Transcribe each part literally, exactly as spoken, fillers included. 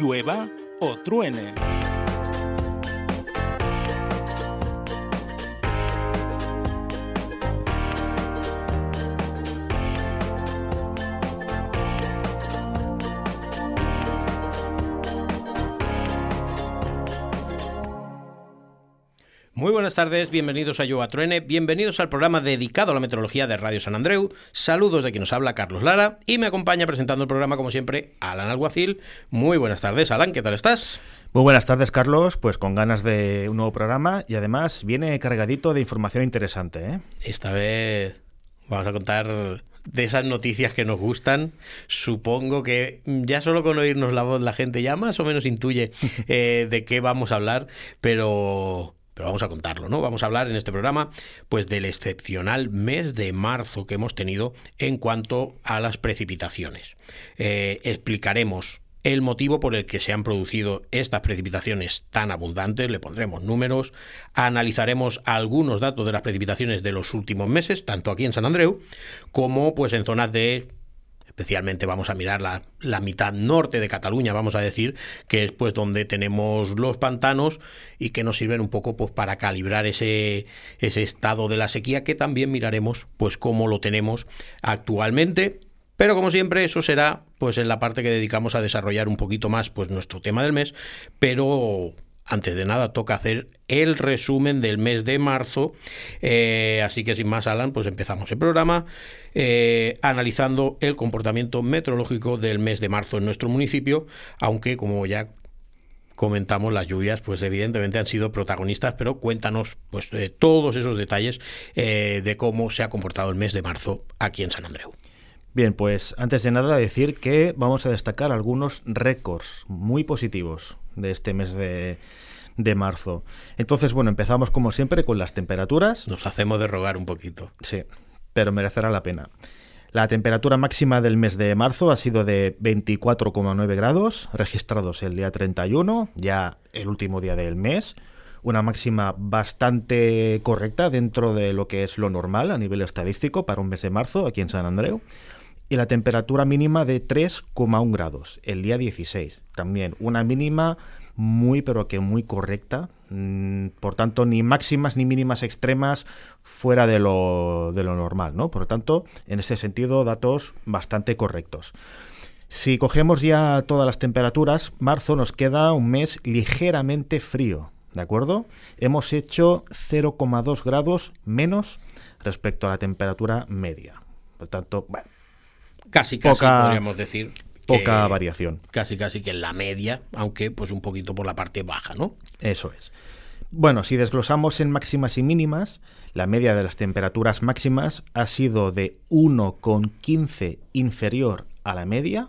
llueva o truene. Muy buenas tardes, bienvenidos a Llueva o Truene, bienvenidos al programa dedicado a la meteorología de Radio San Andreu. Saludos de quien nos habla, Carlos Lara, y me acompaña presentando el programa, como siempre, Alan Alguacil. Muy buenas tardes, Alan, ¿qué tal estás? Muy buenas tardes, Carlos, pues con ganas de un nuevo programa y además viene cargadito de información interesante, ¿eh? Esta vez vamos a contar de esas noticias que nos gustan. Supongo que ya solo con oírnos la voz la gente ya más o menos intuye eh, de qué vamos a hablar, pero... Pero vamos a contarlo, ¿no? Vamos a hablar en este programa pues del excepcional mes de marzo que hemos tenido en cuanto a las precipitaciones. Eh, explicaremos el motivo por el que se han producido estas precipitaciones tan abundantes, le pondremos números, analizaremos algunos datos de las precipitaciones de los últimos meses, tanto aquí en San Andreu como pues en zonas de... Especialmente vamos a mirar la, la mitad norte de Cataluña, vamos a decir, que es pues donde tenemos los pantanos y que nos sirven un poco pues para calibrar ese, ese estado de la sequía, que también miraremos pues cómo lo tenemos actualmente. Pero como siempre eso será pues en la parte que dedicamos a desarrollar un poquito más pues nuestro tema del mes, pero... Antes de nada, toca hacer el resumen del mes de marzo, eh, así que sin más, Alan, pues empezamos el programa eh, analizando el comportamiento meteorológico del mes de marzo en nuestro municipio, aunque como ya comentamos, las lluvias pues evidentemente han sido protagonistas, pero cuéntanos pues eh, todos esos detalles eh, de cómo se ha comportado el mes de marzo aquí en San Andreu. Bien, pues antes de nada decir que vamos a destacar algunos récords muy positivos de este mes de, de marzo. Entonces, bueno, empezamos como siempre con las temperaturas. Nos hacemos de rogar un poquito. Sí, pero merecerá la pena. La temperatura máxima del mes de marzo ha sido de veinticuatro coma nueve grados, registrados el día treinta y uno, ya el último día del mes. Una máxima bastante correcta dentro de lo que es lo normal a nivel estadístico para un mes de marzo aquí en San Andreu. Y la temperatura mínima de tres coma uno grados, el día dieciséis. También una mínima muy, pero que muy correcta. Por tanto, ni máximas ni mínimas extremas fuera de lo, de lo normal, ¿no? Por lo tanto, en este sentido, datos bastante correctos. Si cogemos ya todas las temperaturas, marzo nos queda un mes ligeramente frío, ¿de acuerdo? Hemos hecho cero coma dos grados menos respecto a la temperatura media. Por tanto, bueno, Casi, casi poca, podríamos decir poca que variación. Casi, casi que en la media, aunque pues un poquito por la parte baja, ¿no? Eso es. Bueno, si desglosamos en máximas y mínimas, la media de las temperaturas máximas ha sido de uno coma quince inferior a la media.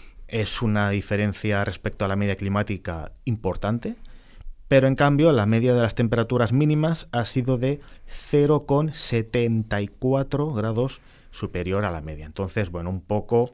Es una diferencia respecto a la media climática importante. Pero en cambio, la media de las temperaturas mínimas ha sido de cero coma setenta y cuatro grados superior a la media. Entonces, bueno, un poco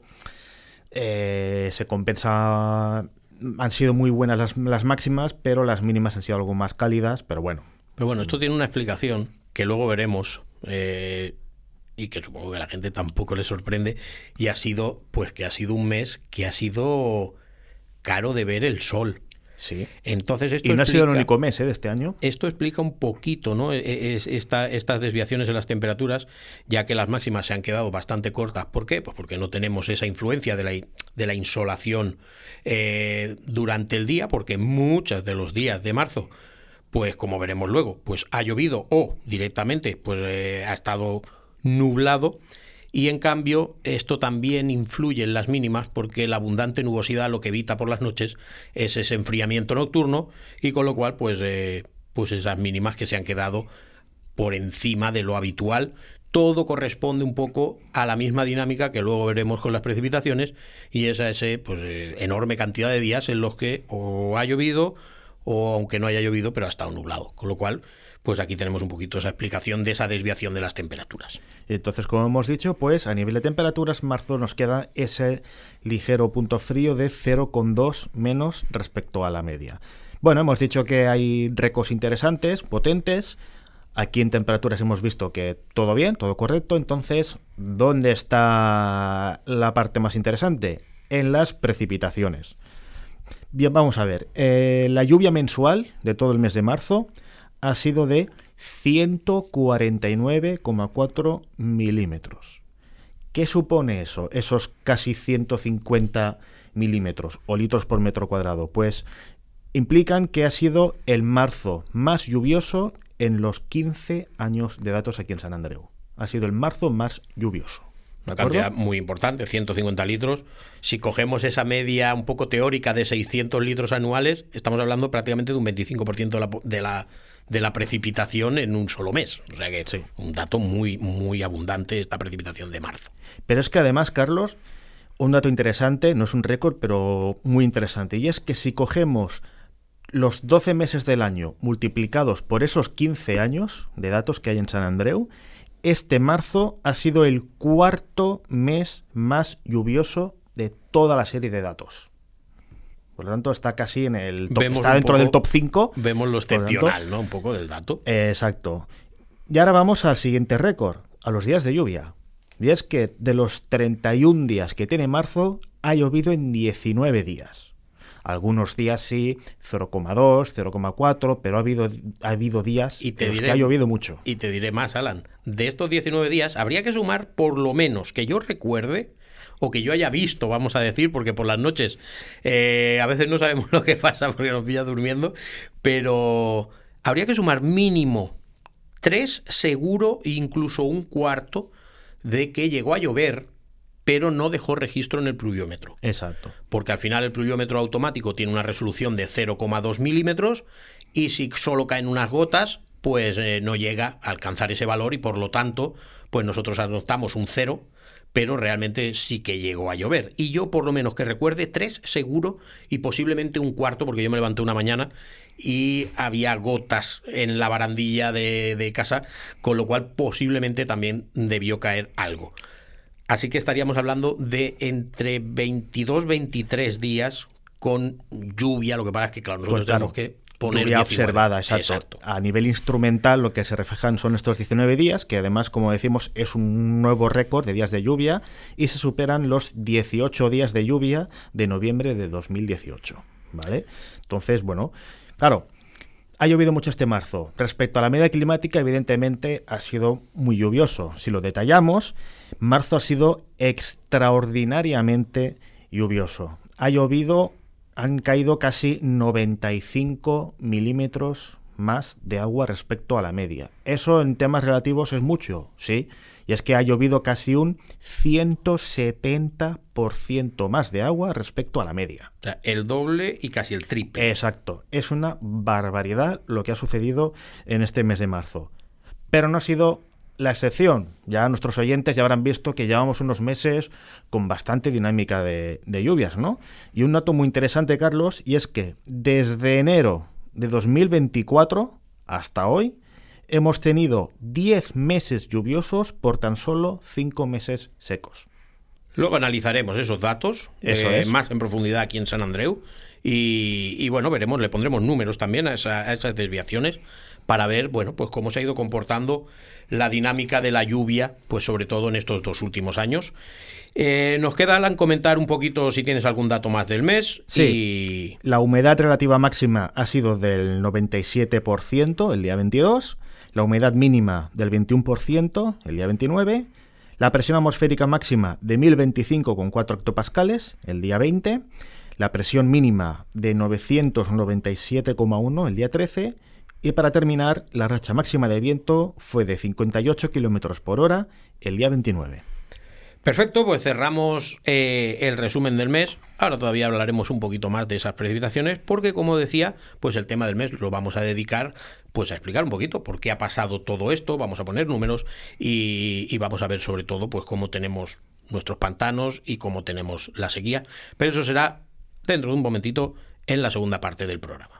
eh, se compensa. Han sido muy buenas las, las máximas, pero las mínimas han sido algo más cálidas, pero bueno. Pero bueno, esto tiene una explicación que luego veremos eh, y que supongo que a la gente tampoco le sorprende, y ha sido, pues que ha sido un mes que ha sido caro de ver el sol. Sí. Entonces esto y no explica, ha sido el único mes ¿eh? de este año. Esto explica un poquito, ¿no? Es, esta, estas desviaciones en las temperaturas, ya que las máximas se han quedado bastante cortas. ¿Por qué? Pues porque no tenemos esa influencia de la, de la insolación eh, durante el día, porque muchos de los días de marzo, pues como veremos luego, pues ha llovido o directamente pues eh, ha estado nublado. Y en cambio esto también influye en las mínimas, porque la abundante nubosidad lo que evita por las noches es ese enfriamiento nocturno, y con lo cual pues, eh, pues esas mínimas que se han quedado por encima de lo habitual. Todo corresponde un poco a la misma dinámica que luego veremos con las precipitaciones, y es esa pues, eh, enorme cantidad de días en los que o ha llovido o aunque no haya llovido pero ha estado nublado, con lo cual pues aquí tenemos un poquito esa explicación de esa desviación de las temperaturas. Entonces, como hemos dicho, pues a nivel de temperaturas, marzo nos queda ese ligero punto frío de cero coma dos menos respecto a la media. Bueno, hemos dicho que hay récords interesantes, potentes. Aquí en temperaturas hemos visto que todo bien, todo correcto. Entonces, ¿dónde está la parte más interesante? En las precipitaciones. Bien, vamos a ver. Eh, la lluvia mensual de todo el mes de marzo ha sido de ciento cuarenta y nueve coma cuatro milímetros. ¿Qué supone eso? Esos casi ciento cincuenta milímetros o litros por metro cuadrado. Pues implican que ha sido el marzo más lluvioso en los quince años de datos aquí en San Andreu. Ha sido el marzo más lluvioso. Una cantidad muy importante, ciento cincuenta litros. Si cogemos esa media un poco teórica de seiscientos litros anuales, estamos hablando prácticamente de un veinticinco por ciento de la, de la, de la precipitación en un solo mes. O sea que sí, un dato muy, muy abundante esta precipitación de marzo. Pero es que además, Carlos, un dato interesante, no es un récord, pero muy interesante, y es que si cogemos los doce meses del año multiplicados por esos quince años de datos que hay en San Andreu, este marzo ha sido el cuarto mes más lluvioso de toda la serie de datos. Por lo tanto, está casi en el top, está dentro poco, del top cinco. Vemos lo excepcional, tanto, ¿no? Un poco del dato. Eh, exacto. Y ahora vamos al siguiente récord, a los días de lluvia. Y es que de los treinta y un días que tiene marzo, ha llovido en diecinueve días. Algunos días sí, cero coma dos, cero coma cuatro, pero ha habido, ha habido días y te en los diré, que ha llovido mucho. Y te diré más, Alan. De estos diecinueve días, habría que sumar por lo menos que yo recuerde, o que yo haya visto, vamos a decir, porque por las noches eh, a veces no sabemos lo que pasa porque nos pilla durmiendo, pero habría que sumar mínimo tres, seguro, incluso un cuarto, de que llegó a llover, pero no dejó registro en el pluviómetro. Exacto. Porque al final el pluviómetro automático tiene una resolución de cero coma dos milímetros y si solo caen unas gotas, pues eh, no llega a alcanzar ese valor y por lo tanto, pues nosotros anotamos un cero, pero realmente sí que llegó a llover. Y yo, por lo menos que recuerde, tres seguro y posiblemente un cuarto, porque yo me levanté una mañana y había gotas en la barandilla de, de casa, con lo cual posiblemente también debió caer algo. Así que estaríamos hablando de entre veintidós, veintitrés días con lluvia. Lo que pasa es que, claro, nosotros pues claro, tenemos que poner lluvia observada, exacto. exacto. A nivel instrumental, lo que se reflejan son estos diecinueve días, que además, como decimos, es un nuevo récord de días de lluvia y se superan los dieciocho días de lluvia de noviembre de dos mil dieciocho, ¿vale? Entonces, bueno, claro, ha llovido mucho este marzo. Respecto a la media climática, evidentemente ha sido muy lluvioso. Si lo detallamos, marzo ha sido extraordinariamente lluvioso. Ha llovido, han caído casi noventa y cinco milímetros más de agua respecto a la media. Eso en temas relativos es mucho, sí. Y es que ha llovido casi un ciento setenta por ciento más de agua respecto a la media. O sea, el doble y casi el triple. Exacto. Es una barbaridad lo que ha sucedido en este mes de marzo. Pero no ha sido la excepción. Ya nuestros oyentes ya habrán visto que llevamos unos meses con bastante dinámica de, de lluvias, ¿no? Y un dato muy interesante, Carlos, y es que desde enero de dos mil veinticuatro hasta hoy hemos tenido diez meses lluviosos por tan solo cinco meses secos. Luego analizaremos esos datos Eso eh, es. más en profundidad aquí en San Andreu y, y bueno, veremos, le pondremos números también a, esa, a esas desviaciones para ver, bueno, pues cómo se ha ido comportando la dinámica de la lluvia, pues sobre todo en estos dos últimos años. Eh, nos queda, Alan, comentar un poquito si tienes algún dato más del mes. Sí, y... la humedad relativa máxima ha sido del noventa y siete por ciento el día veintidós, la humedad mínima del veintiuno por ciento el día veintinueve, la presión atmosférica máxima de mil veinticinco coma cuatro hectopascales el día veinte, la presión mínima de novecientos noventa y siete coma uno el día trece, y para terminar, la racha máxima de viento fue de cincuenta y ocho kilómetros por hora el día veintinueve. Perfecto, pues cerramos eh, el resumen del mes. Ahora todavía hablaremos un poquito más de esas precipitaciones porque, como decía, pues el tema del mes lo vamos a dedicar pues a explicar un poquito por qué ha pasado todo esto. Vamos a poner números y, y vamos a ver sobre todo pues cómo tenemos nuestros pantanos y cómo tenemos la sequía. Pero eso será dentro de un momentito en la segunda parte del programa.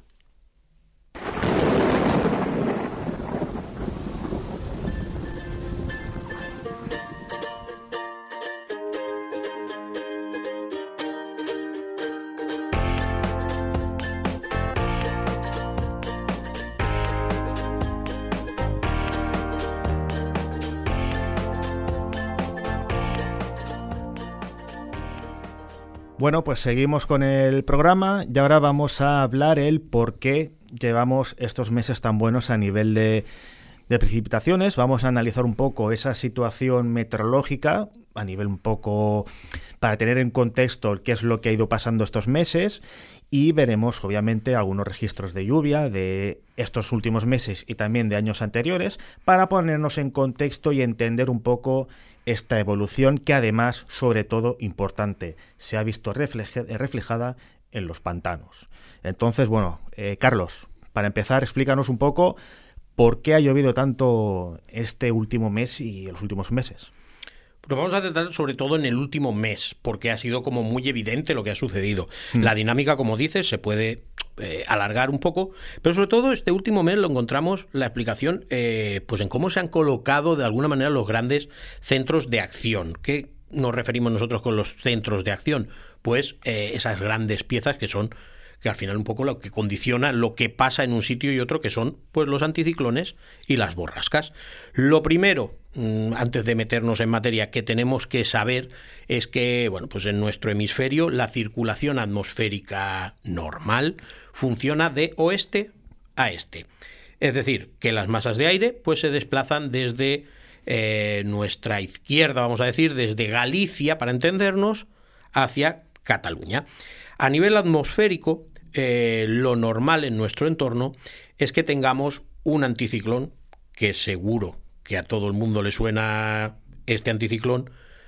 Bueno, pues seguimos con el programa y ahora vamos a hablar el por qué llevamos estos meses tan buenos a nivel de, de precipitaciones. Vamos a analizar un poco esa situación meteorológica a nivel un poco para tener en contexto qué es lo que ha ido pasando estos meses y veremos obviamente algunos registros de lluvia de estos últimos meses y también de años anteriores para ponernos en contexto y entender un poco esta evolución que además, sobre todo, importante, se ha visto refleje- reflejada en los pantanos. Entonces, bueno, eh, Carlos, para empezar, explícanos un poco por qué ha llovido tanto este último mes y los últimos meses. Pero vamos a tratar sobre todo en el último mes, porque ha sido como muy evidente lo que ha sucedido. Mm. La dinámica, como dices, se puede eh, alargar un poco, pero sobre todo este último mes lo encontramos la explicación eh, pues en cómo se han colocado de alguna manera los grandes centros de acción. ¿Qué nos referimos nosotros con los centros de acción? Pues eh, esas grandes piezas que son que al final un poco lo que condiciona lo que pasa en un sitio y otro, que son pues los anticiclones y las borrascas. Lo primero, antes de meternos en materia, que tenemos que saber es que, bueno, pues en nuestro hemisferio la circulación atmosférica normal funciona de oeste a este. Es decir, que las masas de aire pues se desplazan desde eh, nuestra izquierda, vamos a decir, desde Galicia, para entendernos, hacia Cataluña. A nivel atmosférico, eh, lo normal en nuestro entorno es que tengamos un anticiclón, que seguro que a todo el mundo le suena este anticiclón,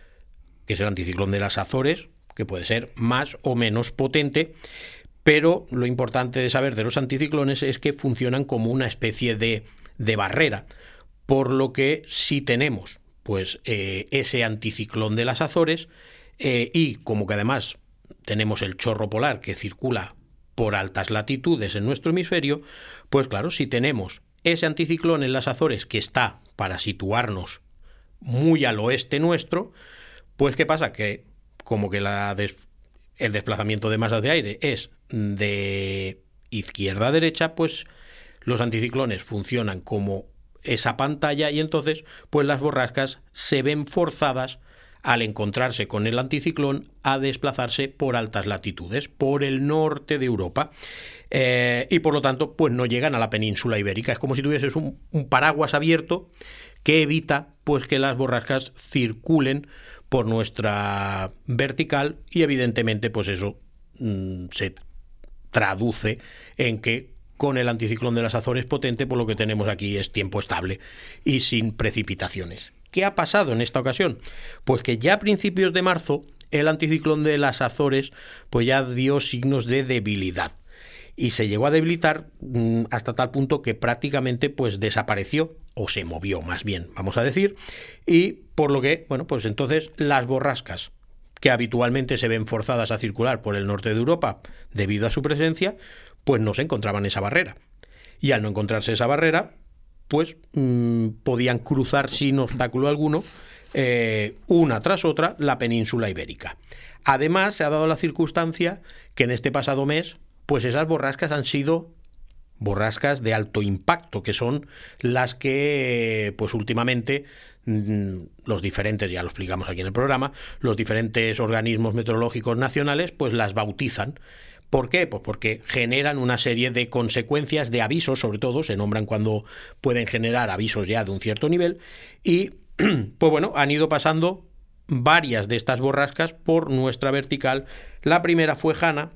que es el anticiclón de las Azores, que puede ser más o menos potente, pero lo importante de saber de los anticiclones es que funcionan como una especie de, de barrera, por lo que si tenemos pues eh, ese anticiclón de las Azores eh, y como que además tenemos el chorro polar que circula por altas latitudes en nuestro hemisferio, pues claro, si tenemos ese anticiclón en las Azores que está para situarnos muy al oeste nuestro, pues ¿qué pasa? Que como que la des- el desplazamiento de masas de aire es de izquierda a derecha, pues los anticiclones funcionan como esa pantalla y entonces pues las borrascas se ven forzadas al encontrarse con el anticiclón a desplazarse por altas latitudes, por el norte de Europa. Eh, y por lo tanto, pues no llegan a la península ibérica. Es como si tuvieses un, un paraguas abierto que evita pues que las borrascas circulen por nuestra vertical y evidentemente pues eso mmm, se traduce en que con el anticiclón de las Azores potente, pues lo que tenemos aquí es tiempo estable y sin precipitaciones. ¿Qué ha pasado en esta ocasión? Pues que ya a principios de marzo el anticiclón de las Azores pues ya dio signos de debilidad y se llegó a debilitar mmm, hasta tal punto que prácticamente pues desapareció o se movió más bien, vamos a decir, y por lo que, bueno, pues entonces las borrascas que habitualmente se ven forzadas a circular por el norte de Europa debido a su presencia, pues no se encontraban esa barrera. Y al no encontrarse esa barrera, pues mmm, podían cruzar sin obstáculo alguno eh, una tras otra la península ibérica. Además, se ha dado la circunstancia que en este pasado mes, pues esas borrascas han sido borrascas de alto impacto, que son las que, pues últimamente, mmm, los diferentes, ya lo explicamos aquí en el programa, los diferentes organismos meteorológicos nacionales, pues las bautizan. ¿Por qué? Pues porque generan una serie de consecuencias, de avisos, sobre todo, se nombran cuando pueden generar avisos ya de un cierto nivel, y pues bueno, han ido pasando varias de estas borrascas por nuestra vertical. La primera fue Hanna,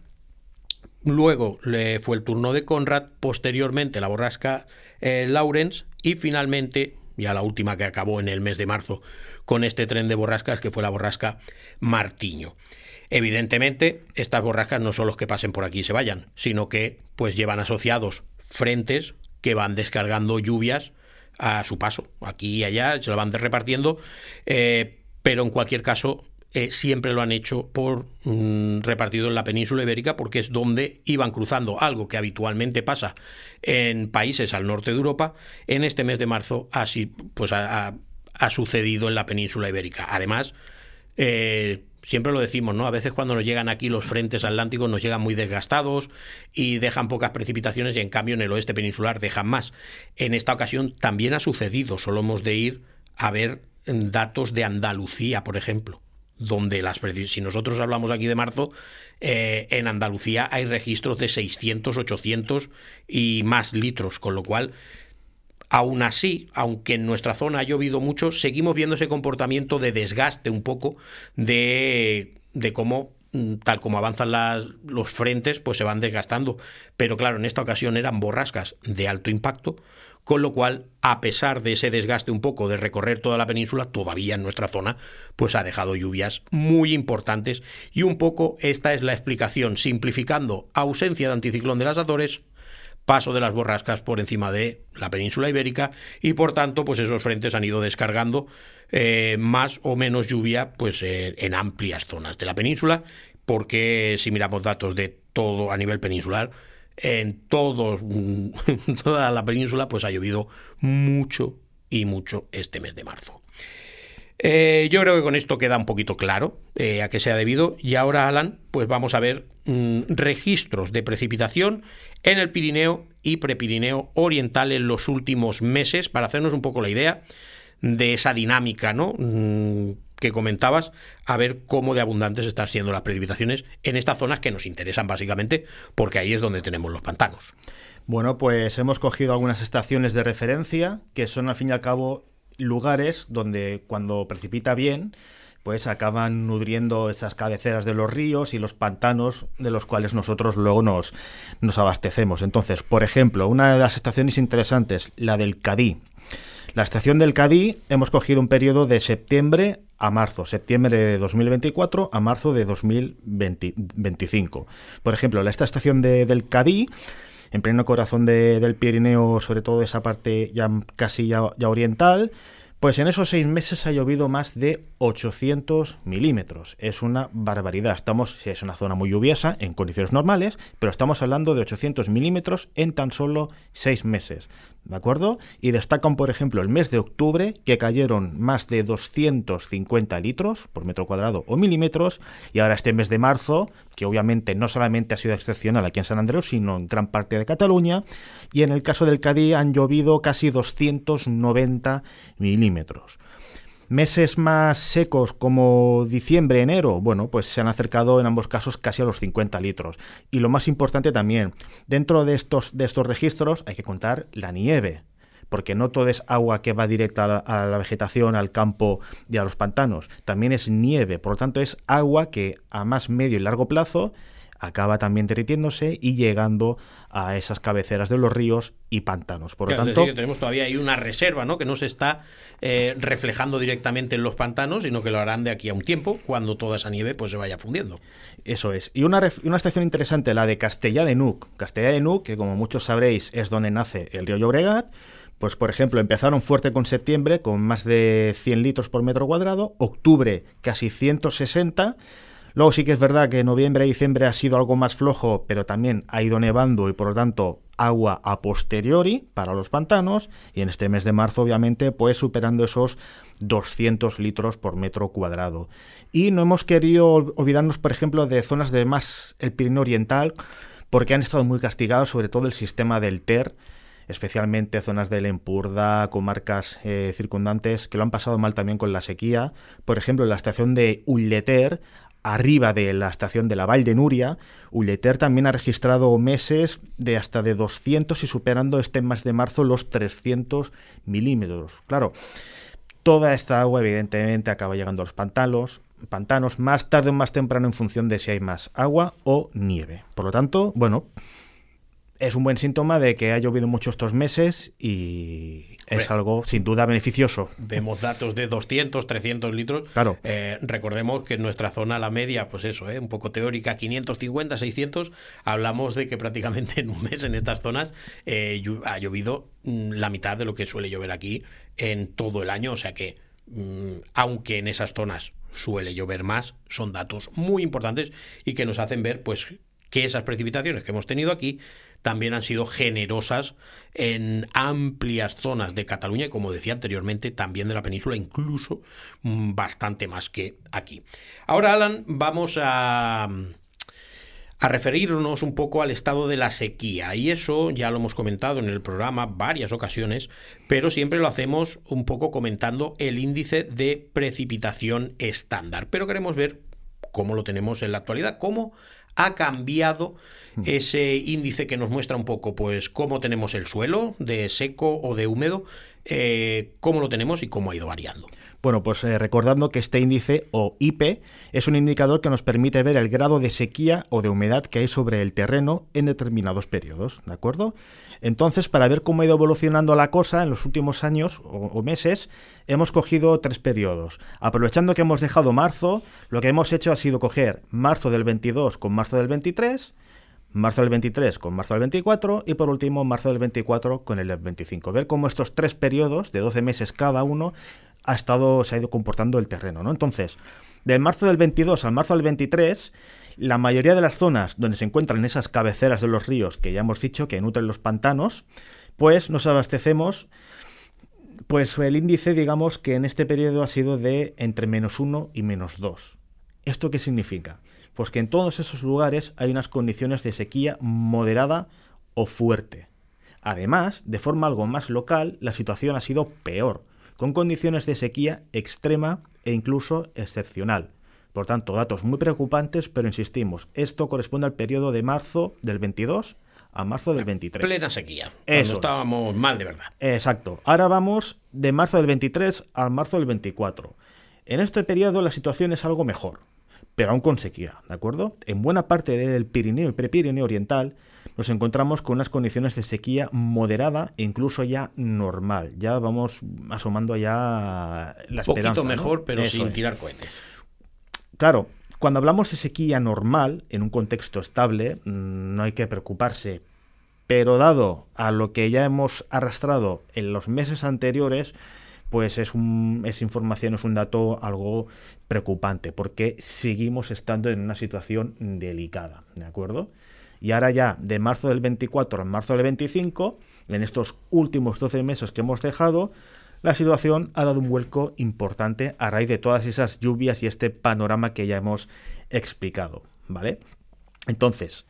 luego le fue el turno de Conrad, posteriormente la borrasca eh, Lawrence y finalmente, ya la última que acabó en el mes de marzo con este tren de borrascas, que fue la borrasca Martiño. Evidentemente, estas borrascas no son los que pasen por aquí y se vayan, sino que pues llevan asociados frentes que van descargando lluvias a su paso. Aquí y allá se lo van repartiendo, eh, pero en cualquier caso eh, siempre lo han hecho por mm, repartido en la península ibérica, porque es donde iban cruzando, algo que habitualmente pasa en países al norte de Europa. En este mes de marzo así pues ha, ha, ha sucedido en la península ibérica. Además, eh, siempre lo decimos, ¿no? A veces cuando nos llegan aquí los frentes atlánticos nos llegan muy desgastados y dejan pocas precipitaciones y en cambio en el oeste peninsular dejan más. En esta ocasión también ha sucedido, solo hemos de ir a ver datos de Andalucía, por ejemplo, donde las si nosotros hablamos aquí de marzo, eh, en Andalucía hay registros de seiscientos, ochocientos y más litros, con lo cual, aún así, aunque en nuestra zona ha llovido mucho, seguimos viendo ese comportamiento de desgaste un poco de, de cómo, tal como avanzan las, los frentes, pues se van desgastando. Pero claro, en esta ocasión eran borrascas de alto impacto, con lo cual, a pesar de ese desgaste un poco de recorrer toda la península, todavía en nuestra zona pues ha dejado lluvias muy importantes, y un poco esta es la explicación, simplificando: ausencia de anticiclón de las Azores, paso de las borrascas por encima de la península ibérica, y por tanto pues esos frentes han ido descargando eh, más o menos lluvia pues eh, en amplias zonas de la península, porque si miramos datos de todo a nivel peninsular, en todo, toda la península pues ha llovido mucho y mucho este mes de marzo. Eh, yo creo que con esto queda un poquito claro eh, a qué se ha debido. Y ahora, Alan, pues vamos a ver mmm, registros de precipitación en el Pirineo y Prepirineo Oriental en los últimos meses, para hacernos un poco la idea de esa dinámica, ¿no?, mmm, que comentabas, a ver cómo de abundantes están siendo las precipitaciones en estas zonas que nos interesan básicamente, porque ahí es donde tenemos los pantanos. Bueno, pues hemos cogido algunas estaciones de referencia, que son al fin y al cabo lugares donde cuando precipita bien, pues acaban nutriendo esas cabeceras de los ríos y los pantanos de los cuales nosotros luego nos, nos abastecemos. Entonces, por ejemplo, una de las estaciones interesantes, la del Cadí. La estación del Cadí hemos cogido un periodo de septiembre a marzo, septiembre de dos mil veinticuatro a marzo de dos mil veinticinco. Por ejemplo, esta estación de, del Cadí, en pleno corazón de, del Pirineo, sobre todo esa parte ya casi ya, ya oriental, pues en esos seis meses ha llovido más de ochocientos milímetros. Es una barbaridad. Estamos, es una zona muy lluviosa en condiciones normales, pero estamos hablando de ochocientos milímetros en tan solo seis meses. ¿De acuerdo? Y destacan, por ejemplo, el mes de octubre, que cayeron más de doscientos cincuenta litros por metro cuadrado o milímetros, y ahora este mes de marzo, que obviamente no solamente ha sido excepcional aquí en San Andreu, sino en gran parte de Cataluña, y en el caso del Cadí han llovido casi doscientos noventa milímetros. Meses más secos como diciembre, enero, bueno, pues se han acercado en ambos casos casi a los cincuenta litros. Y lo más importante también, dentro de estos, de estos registros hay que contar la nieve, porque no todo es agua que va directa a la, a la vegetación, al campo y a los pantanos, también es nieve, por lo tanto es agua que a más medio y largo plazo acaba también derritiéndose y llegando a esas cabeceras de los ríos y pantanos. Por lo claro, tanto, es decir, que tenemos todavía ahí una reserva, ¿no?, que no se está eh, reflejando directamente en los pantanos, sino que lo harán de aquí a un tiempo, cuando toda esa nieve pues se vaya fundiendo. Eso es. Y una, una estación interesante, la de Castellar de Nuc. Castellar de Nuc, que como muchos sabréis es donde nace el río Llobregat. Pues, por ejemplo, empezaron fuerte con septiembre, con más de cien litros por metro cuadrado. Octubre, casi ciento sesenta. Luego sí que es verdad que noviembre y diciembre ha sido algo más flojo, pero también ha ido nevando y por lo tanto agua a posteriori para los pantanos, y en este mes de marzo obviamente pues superando esos doscientos litros por metro cuadrado. Y no hemos querido olvidarnos, por ejemplo, de zonas de más el Pirineo Oriental, porque han estado muy castigados, sobre todo el sistema del Ter, especialmente zonas del Empurda, comarcas eh, circundantes, que lo han pasado mal también con la sequía. Por ejemplo, en la estación de Ulleter, arriba de la estación de la Vall de Núria, Ulleter también ha registrado meses de hasta de doscientos y superando este mes de marzo los trescientos milímetros. Claro, toda esta agua evidentemente acaba llegando a los pantanos, pantanos más tarde o más temprano en función de si hay más agua o nieve. Por lo tanto, bueno, es un buen síntoma de que ha llovido mucho estos meses y es Hombre, algo sin duda beneficioso. Vemos datos de doscientos, trescientos litros. Claro. Eh, recordemos que en nuestra zona la media, pues eso, ¿eh? un poco teórica, quinientos cincuenta, seiscientos. Hablamos de que prácticamente en un mes en estas zonas eh, ha llovido mm, la mitad de lo que suele llover aquí en todo el año. O sea que, mm, aunque en esas zonas suele llover más, son datos muy importantes y que nos hacen ver pues que esas precipitaciones que hemos tenido aquí también han sido generosas en amplias zonas de Cataluña y, como decía anteriormente, también de la península, incluso bastante más que aquí. Ahora, Alan, vamos a, a referirnos un poco al estado de la sequía. Y eso ya lo hemos comentado en el programa varias ocasiones, pero siempre lo hacemos un poco comentando el índice de precipitación estándar. Pero queremos ver cómo lo tenemos en la actualidad, cómo ha cambiado ese índice que nos muestra un poco, pues, cómo tenemos el suelo, de seco o de húmedo, eh, cómo lo tenemos y cómo ha ido variando. Bueno, pues eh, recordando que este índice, o I P E, es un indicador que nos permite ver el grado de sequía o de humedad que hay sobre el terreno en determinados periodos, ¿de acuerdo? Entonces, para ver cómo ha ido evolucionando la cosa en los últimos años o, o meses, hemos cogido tres periodos. Aprovechando que hemos dejado marzo, lo que hemos hecho ha sido coger marzo del veintidós con marzo del veintitrés, marzo del veintitrés con marzo del veinticuatro y por último marzo del veinticuatro con el del veinticinco. Ver cómo estos tres periodos de doce meses cada uno ha estado, se ha ido comportando el terreno, ¿no? Entonces, de marzo del veintidós al marzo del veintitrés, la mayoría de las zonas donde se encuentran esas cabeceras de los ríos que ya hemos dicho que nutren los pantanos, pues nos abastecemos, pues el índice, digamos que en este periodo ha sido de entre menos uno y menos dos. ¿Esto qué significa? Pues que en todos esos lugares hay unas condiciones de sequía moderada o fuerte. Además, de forma algo más local, la situación ha sido peor, con condiciones de sequía extrema e incluso excepcional. Por tanto, datos muy preocupantes, pero insistimos, esto corresponde al periodo de marzo del veintidós a marzo del veintitrés. Plena sequía, Eso cuando estábamos es. mal de verdad. Exacto. Ahora vamos de marzo del veintitrés a marzo del veinticuatro. En este periodo la situación es algo mejor, pero aún con sequía, ¿de acuerdo? En buena parte del Pirineo y Prepirineo Oriental nos encontramos con unas condiciones de sequía moderada e incluso ya normal. Ya vamos asomando ya la esperanza. Un poquito mejor, ¿no? pero Eso sin es. tirar cohetes. Claro, cuando hablamos de sequía normal, en un contexto estable, no hay que preocuparse. Pero dado a lo que ya hemos arrastrado en los meses anteriores, pues es, un, es información, es un dato algo preocupante, porque seguimos estando en una situación delicada, ¿de acuerdo? Y ahora ya, de marzo del veinticuatro a marzo del veinticinco, en estos últimos doce meses que hemos dejado, la situación ha dado un vuelco importante a raíz de todas esas lluvias y este panorama que ya hemos explicado, ¿vale? Entonces,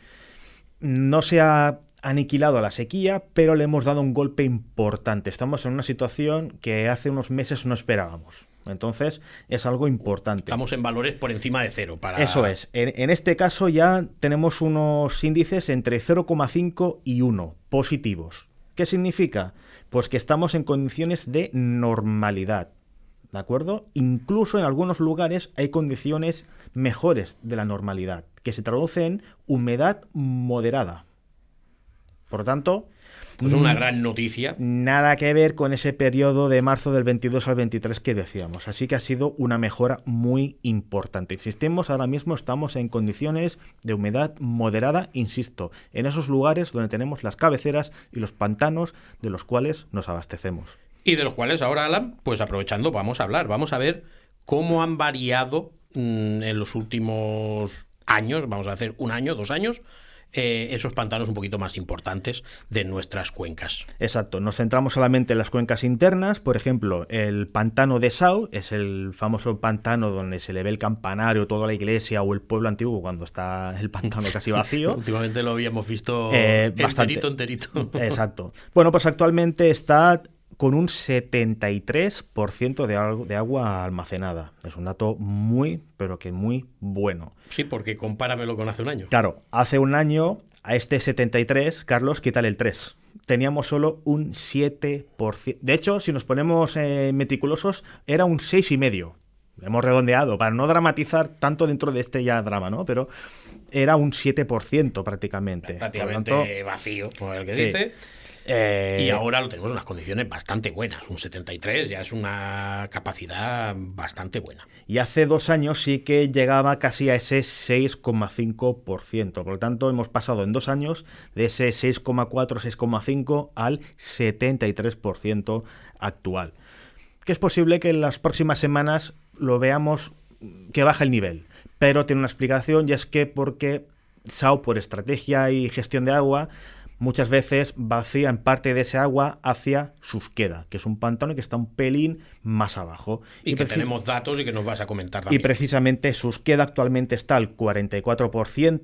no se ha aniquilado la sequía, pero le hemos dado un golpe importante. Estamos en una situación que hace unos meses no esperábamos. Entonces, es algo importante. Estamos en valores por encima de cero. Para... Eso es. En, en este caso ya tenemos unos índices entre cero coma cinco y uno positivos. ¿Qué significa? Pues que estamos en condiciones de normalidad, ¿de acuerdo? Incluso en algunos lugares hay condiciones mejores de la normalidad, que se traduce en humedad moderada. Por lo tanto, pues una gran noticia. Nada que ver con ese periodo de marzo del veintidós al veintitrés que decíamos. Así que ha sido una mejora muy importante. Insistimos, ahora mismo estamos en condiciones de humedad moderada, insisto, en esos lugares donde tenemos las cabeceras y los pantanos de los cuales nos abastecemos. Y de los cuales ahora, Alan, pues aprovechando, vamos a hablar. Vamos a ver cómo han variado mmm, en los últimos años, vamos a hacer un año, dos años, Eh, esos pantanos un poquito más importantes de nuestras cuencas. Exacto, nos centramos solamente en las cuencas internas. Por ejemplo, el pantano de Sau es el famoso pantano donde se le ve el campanario, toda la iglesia o el pueblo antiguo cuando está el pantano casi vacío. Últimamente lo habíamos visto eh, enterito, enterito. Exacto. Bueno, pues actualmente está con un setenta y tres por ciento de, de agua almacenada. Es un dato muy, pero que muy bueno. Sí, porque compáramelo con hace un año. Claro, hace un año a este setenta y tres, Carlos, quítale el tres. Teníamos solo un siete por ciento. De hecho, si nos ponemos eh, meticulosos, era un seis coma cinco. Hemos redondeado para no dramatizar tanto dentro de este ya drama, ¿no? Pero era un siete por ciento prácticamente. Prácticamente por tanto, vacío, como el que sí. dice. Eh... Y ahora lo tenemos en unas condiciones bastante buenas. Un setenta y tres ya es una capacidad bastante buena. Y hace dos años sí que llegaba casi a ese seis coma cinco por ciento. Por lo tanto, hemos pasado en dos años de ese seis coma cuatro, seis coma cinco al setenta y tres por ciento actual. Que es posible que en las próximas semanas lo veamos que baja el nivel. Pero tiene una explicación, y es que porque Sau, por estrategia y gestión de agua, muchas veces vacían parte de ese agua hacia Susqueda, que es un pantano que está un pelín más abajo. Y, y que tenemos datos y que nos vas a comentar también. Y precisamente Susqueda actualmente está al cuarenta y cuatro por ciento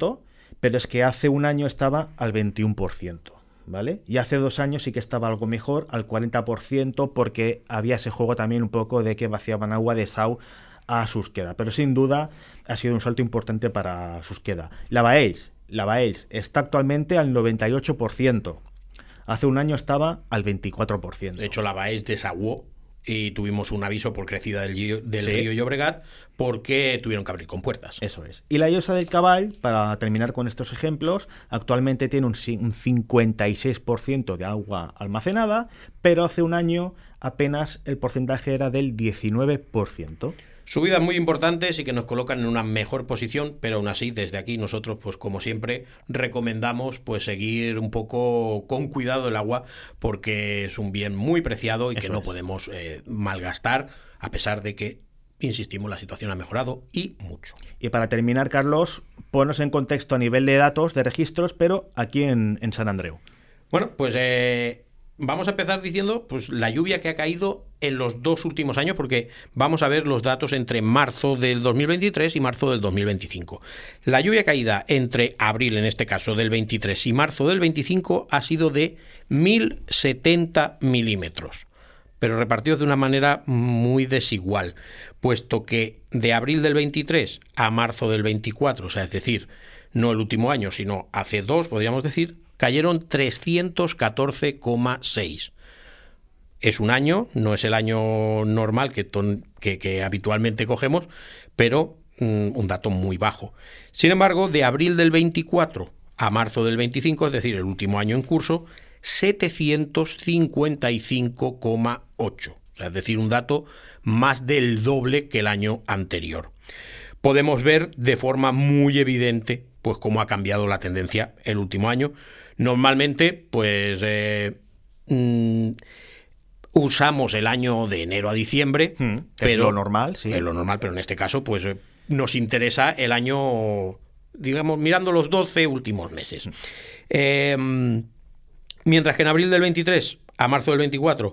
pero es que hace un año estaba al veintiuno por ciento. ¿Vale? Y hace dos años sí que estaba algo mejor, al cuarenta por ciento, porque había ese juego también un poco de que vaciaban agua de Sau a Susqueda. Pero sin duda ha sido un salto importante para Susqueda. La Baells, la Baells está actualmente al noventa y ocho por ciento. Hace un año estaba al veinticuatro por ciento. De hecho, la Baells desaguó y tuvimos un aviso por crecida del, del sí. río Llobregat porque tuvieron que abrir compuertas. Eso es. Y la Llosa del Cabal, para terminar con estos ejemplos, actualmente tiene un, un cincuenta y seis por ciento de agua almacenada, pero hace un año apenas el porcentaje era del diecinueve por ciento. Subidas muy importantes y que nos colocan en una mejor posición, pero aún así desde aquí nosotros, pues como siempre, recomendamos pues seguir un poco con cuidado el agua porque es un bien muy preciado y Eso que no es. podemos eh, malgastar, a pesar de que, insistimos, la situación ha mejorado y mucho. Y para terminar, Carlos, ponnos en contexto a nivel de datos, de registros, pero aquí en, en Sant Andreu. Bueno, pues eh, vamos a empezar diciendo pues la lluvia que ha caído en los dos últimos años, porque vamos a ver los datos entre marzo del dos mil veintitrés y marzo del dos mil veinticinco. La lluvia caída entre abril, en este caso, del veintitrés y marzo del veinticinco ha sido de mil setenta milímetros, pero repartidos de una manera muy desigual, puesto que de abril del veintitrés a marzo del veinticuatro, o sea, es decir, no el último año, sino hace dos, podríamos decir, cayeron trescientos catorce coma seis. Es un año, no es el año normal que, ton, que, que habitualmente cogemos, pero mm, un dato muy bajo. Sin embargo, de abril del veinticuatro a marzo del veinticinco, es decir, el último año en curso, setecientos cincuenta y cinco coma ocho. O sea, es decir, un dato más del doble que el año anterior. Podemos ver de forma muy evidente pues cómo ha cambiado la tendencia el último año. Normalmente, pues eh, mmm, usamos el año de enero a diciembre, mm, pero es lo normal, sí. Es lo normal, pero en este caso, pues eh, nos interesa el año, digamos, mirando los doce últimos meses. Mm. Eh, mientras que en abril del veintitrés a marzo del veinticuatro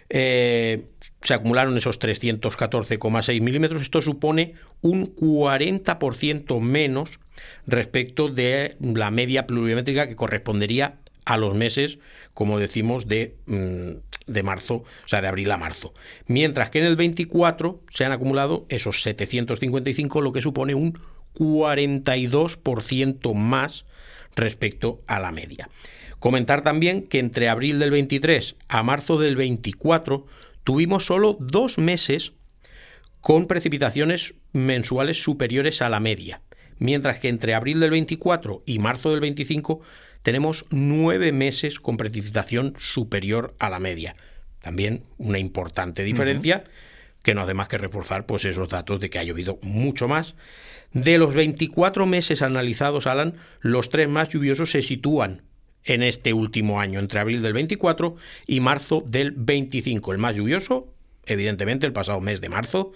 eh, se acumularon esos trescientos catorce coma seis milímetros, esto supone un cuarenta por ciento menos respecto de la media pluviométrica que correspondería a los meses, como decimos, de, de marzo, o sea, de abril a marzo. Mientras que en el veinticuatro se han acumulado esos setecientos cincuenta y cinco, lo que supone un cuarenta y dos por ciento más respecto a la media. Comentar también que entre abril del veintitrés a marzo del veinticuatro tuvimos solo dos meses con precipitaciones mensuales superiores a la media, mientras que entre abril del veinticuatro y marzo del veinticinco tenemos nueve meses con precipitación superior a la media. También una importante diferencia, uh-huh. que no hace más que reforzar pues esos datos de que ha llovido mucho más. De los veinticuatro meses analizados, Alan, los tres más lluviosos se sitúan en este último año, entre abril del veinticuatro y marzo del veinticinco. El más lluvioso, evidentemente, el pasado mes de marzo,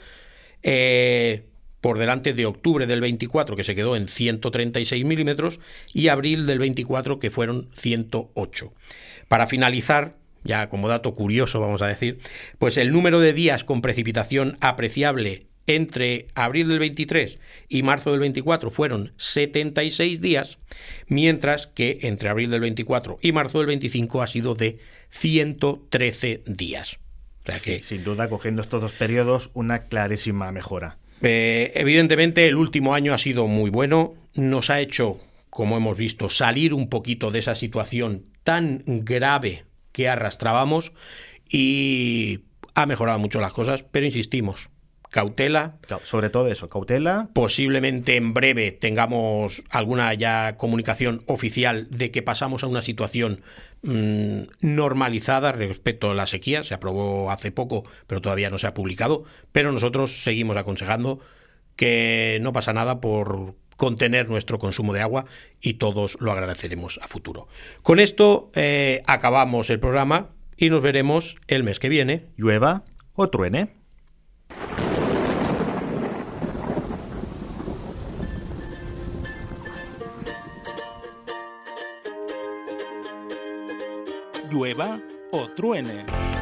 eh, por delante de octubre del veinticuatro, que se quedó en ciento treinta y seis milímetros, y abril del veinticuatro, que fueron ciento ocho. Para finalizar, ya como dato curioso, vamos a decir, pues el número de días con precipitación apreciable entre abril del veintitrés y marzo del veinticuatro fueron setenta y seis días, mientras que entre abril del veinticuatro y marzo del veinticinco ha sido de ciento trece días. O sea que, sí, sin duda, cogiendo estos dos periodos, una clarísima mejora. Eh, evidentemente, el último año ha sido muy bueno, nos ha hecho, como hemos visto, salir un poquito de esa situación tan grave que arrastrábamos y ha mejorado mucho las cosas, pero insistimos, cautela. Sobre todo eso, cautela. Posiblemente en breve tengamos alguna ya comunicación oficial de que pasamos a una situación mmm, normalizada respecto a la sequía. Se aprobó hace poco, pero todavía no se ha publicado. Pero nosotros seguimos aconsejando que no pasa nada por contener nuestro consumo de agua y todos lo agradeceremos a futuro. Con esto eh, acabamos el programa y nos veremos el mes que viene. Llueva o truene. Llueva o truene.